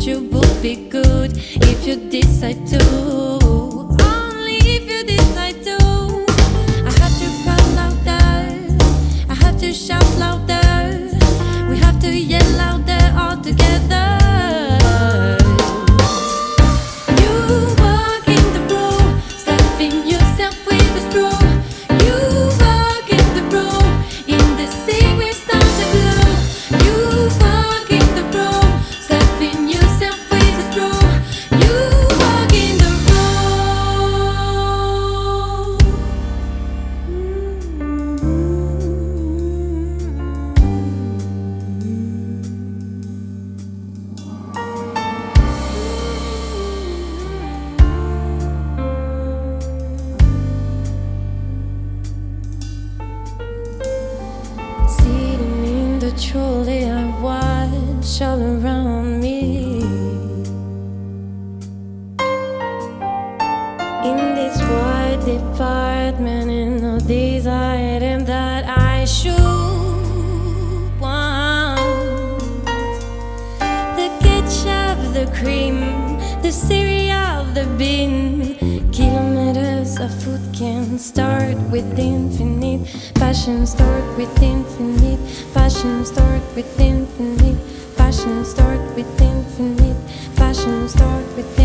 future would be good if you decide to. Only if you decide to. I have to cry louder, I have to shout louder, we have to yell louder all together. You walk in the room, stuffing yourself with a straw. You walk in the room, in the secret stars that glow. You walk in the room, stuffing yourself with a straw. You walk in the sitting in the trolley, I watch all around me. In this wide department, and all these items that I should want. The ketchup, the cream, the cereal, the bin. Kilometers of food can start with infinite passion. Start with infinite passion. Start with infinite passion. Start with infinite passion. Start with